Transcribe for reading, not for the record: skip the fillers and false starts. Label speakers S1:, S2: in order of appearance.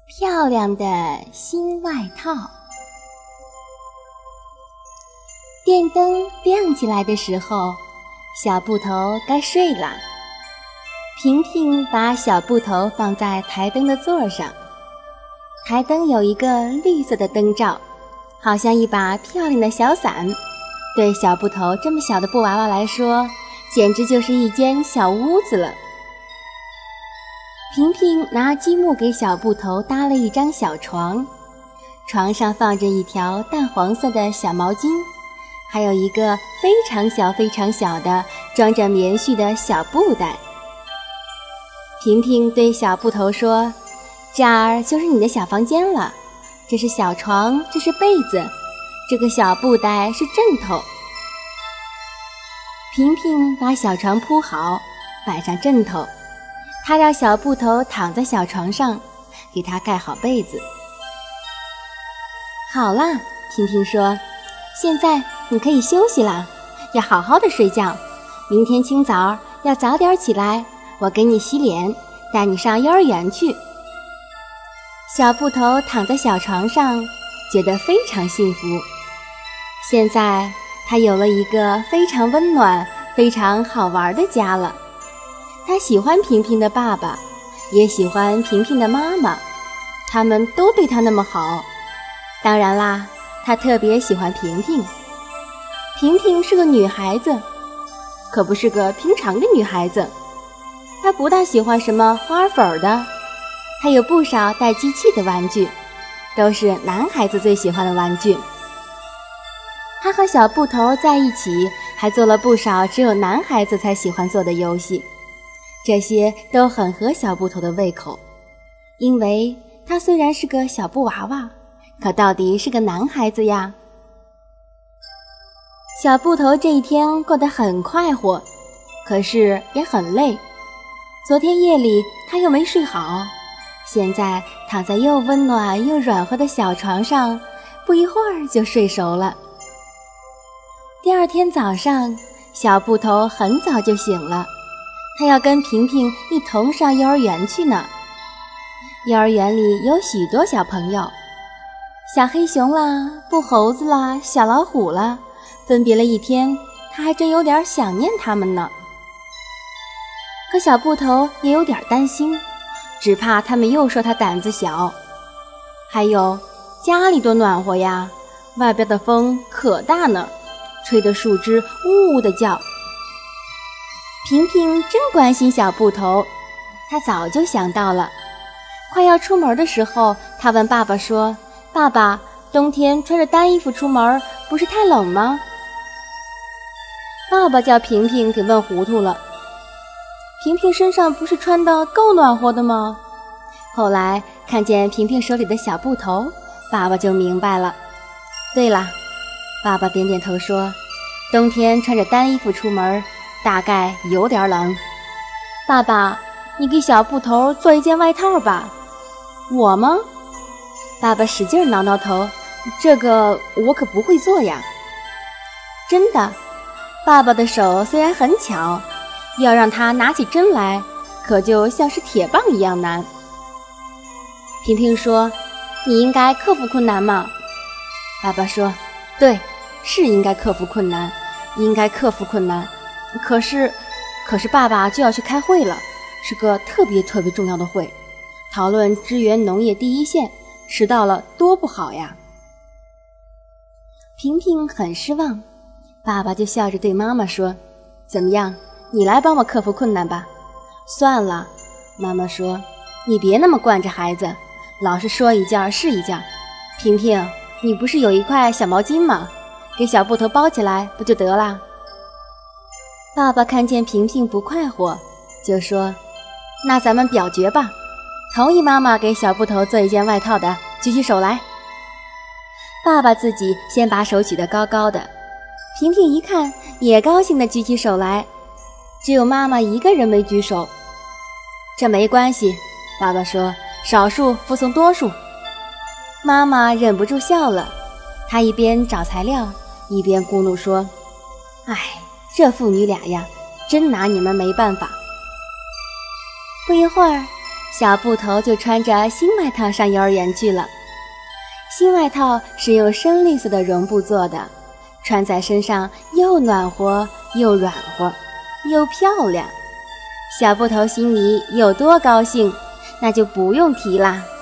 S1: 漂亮的新外套。电灯亮起来的时候，小布头该睡了。平平把小布头放在台灯的座上，台灯有一个绿色的灯罩，好像一把漂亮的小伞，对小布头这么小的布娃娃来说，简直就是一间小屋子了。平平拿积木给小布头搭了一张小床，床上放着一条淡黄色的小毛巾，还有一个非常小非常小的装着棉絮的小布袋。平平对小布头说：“这儿就是你的小房间了，这是小床，这是被子，这个小布袋是枕头。”平平把小床铺好，摆上枕头，他让小布头躺在小床上，给他盖好被子。好啦，平平说，现在你可以休息了，要好好的睡觉，明天清早要早点起来，我给你洗脸，带你上幼儿园去。小布头躺在小床上，觉得非常幸福。现在他有了一个非常温暖非常好玩的家了。他喜欢平平的爸爸，也喜欢平平的妈妈，他们都对他那么好。当然啦，他特别喜欢平平。平平是个女孩子，可不是个平常的女孩子。她不大喜欢什么花粉的，她有不少带机器的玩具，都是男孩子最喜欢的玩具。她和小布头在一起，还做了不少只有男孩子才喜欢做的游戏，这些都很合小布头的胃口，因为他虽然是个小布娃娃，可到底是个男孩子呀。小布头这一天过得很快活，可是也很累。昨天夜里他又没睡好，现在躺在又温暖又软和的小床上，不一会儿就睡熟了。第二天早上，小布头很早就醒了，他要跟平平一同上幼儿园去呢。幼儿园里有许多小朋友，小黑熊啦，布猴子啦，小老虎啦，分别了一天，他还真有点想念他们呢。可小布头也有点担心，只怕他们又说他胆子小。还有家里多暖和呀，外边的风可大呢，吹得树枝呜呜地叫。平平真关心小布头，他早就想到了。快要出门的时候，他问爸爸说：“爸爸，冬天穿着单衣服出门，不是太冷吗？”爸爸叫平平给问糊涂了。平平身上不是穿得够暖和的吗？后来看见平平手里的小布头，爸爸就明白了。对了，爸爸点点头说，冬天穿着单衣服出门，大概有点冷。爸爸，你给小布头做一件外套吧。我吗？爸爸使劲挠挠头，这个我可不会做呀。真的，爸爸的手虽然很巧，要让他拿起针来，可就像是铁棒一样难。平平说，你应该克服困难嘛。爸爸说，对，是应该克服困难，应该克服困难。可是爸爸就要去开会了，是个特别重要的会，讨论支援农业第一线，迟到了多不好呀。平平很失望，爸爸就笑着对妈妈说，怎么样，你来帮我克服困难吧。算了，妈妈说，你别那么惯着孩子，老是说一件是一件。平平，你不是有一块小毛巾吗？给小布头包起来不就得了？爸爸看见平平不快活，就说，那咱们表决吧，同意妈妈给小布头做一件外套的举起手来。爸爸自己先把手举得高高的，平平一看也高兴地举起手来，只有妈妈一个人没举手。这没关系，爸爸说，少数服从多数。妈妈忍不住笑了，她一边找材料一边咕哝说，哎，这父女俩呀，真拿你们没办法。不一会儿， 小布头就穿着新外套上幼儿园去了。新外套是用深绿色的绒布做的，穿在身上又暖和又软和又漂亮。小布头心里有多高兴，那就不用提啦。